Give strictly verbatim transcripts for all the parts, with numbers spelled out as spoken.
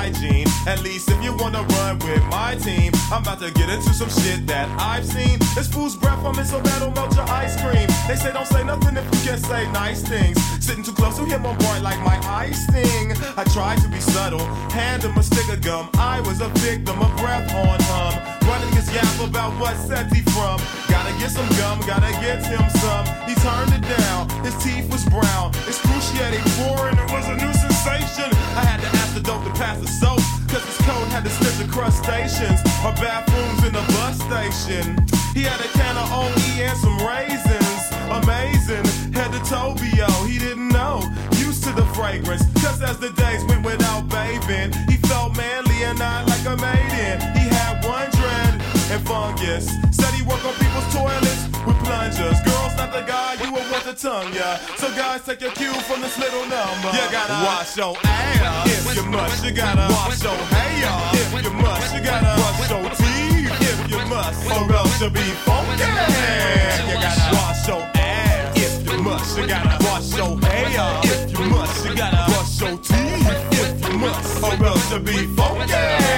hygiene. At least if you wanna run with my team, I'm about to get into some shit that I've seen. This fool's breath from it so bad it'll melt your ice cream. They say don't say nothing if you can say nice things. Sitting too close to him on board like my eye sting. I tried to be subtle, hand him a stick of gum. I was a victim of breath on hum. Running his yap about what set he from. Gotta get some gum, gotta get him some. He turned it down, his teeth was brown. Excruciating foreign, it was a new sensation. I had to ask the dope to pass the soap, cause his coat had the sniff of crustaceans. Or bathrooms in the bus station. He had a can of O E and some raisins. Amazing, head to Tobio, he didn't know. Used to the fragrance, just as the days went without bathing. He felt manly and not like a maiden. He had one dread and fungus. Said he worked on people's toilets with plungers. Girls, not the guy you would want to tongue, yeah. So guys, take your cue from this little number. You gotta wash your ass if you must. You gotta wash your hair if you must. You gotta brush your teeth if you must, or else you'll be funky. You gotta wash your ass if you must. You gotta wash your hair if you must. You gotta brush your teeth if you must, or else you'll be funky.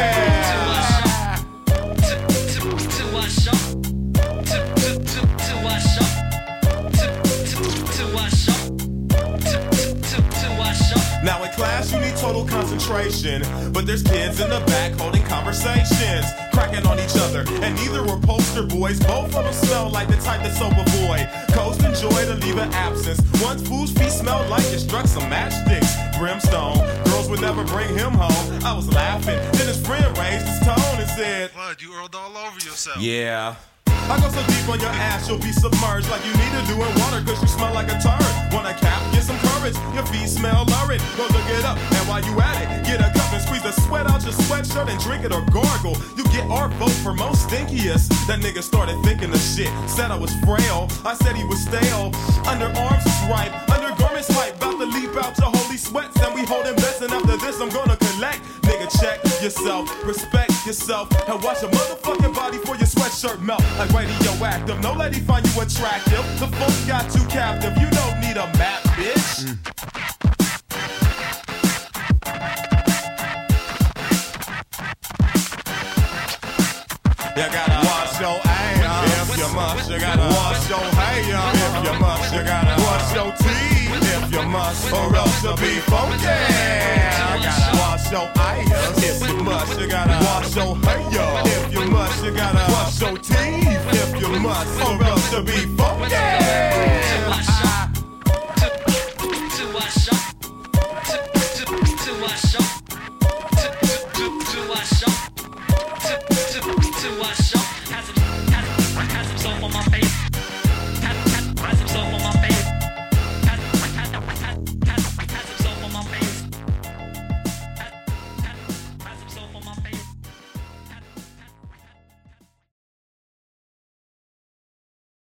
Now in class you need total concentration, but there's kids in the back holding conversations, cracking on each other, and neither were poster boys. Both of them smell like the type that soap avoid. Coast and joy to leave an absence. One's fool's feet smelled like it struck some matchsticks. Brimstone, girls would never bring him home. I was laughing, then his friend raised his tone and said, "What, you rolled all over yourself?" Yeah. I go so deep on your ass, you'll be submerged like you need to do in water, cause you smell like a turd. Want a cap? Get some courage. Your feet smell lurid. Go look it up, and while you at it, get a cup and squeeze the sweat out your sweatshirt and drink it or gargle. You get our vote for most stinkiest. That nigga started thinking the shit. Said I was frail. I said he was stale. Underarms was ripe. Undergarments hype. About to leap out your holy sweats, and we holding bets. And after this, I'm gonna collect. Nigga, check yourself. Respect yourself. And watch your motherfucking body for your sweatshirt melt. Like radioactive, no lady find you attractive. The folk got you captive, you don't need a map, bitch. Mm. You gotta wash your ass if you must. You gotta wash your hair if you must. You gotta wash your teeth if you must, or else you'll be funky. You gotta wash your eyes if you must. You gotta wash your hair if you must. You gotta wash your teeth if you must, or else you'll be funky. To wash